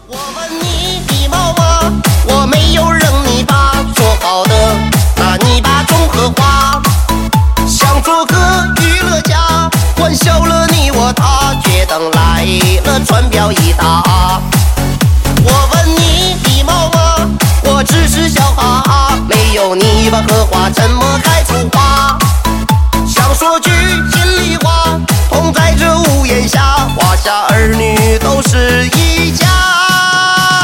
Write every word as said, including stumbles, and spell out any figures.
我问你礼貌吗？我没有扔泥巴，说好的那泥巴种荷花，想做个娱乐家，玩笑了你我他，决等来了船票一打。我问你礼貌吗？我只是笑哈哈，没有泥巴荷花怎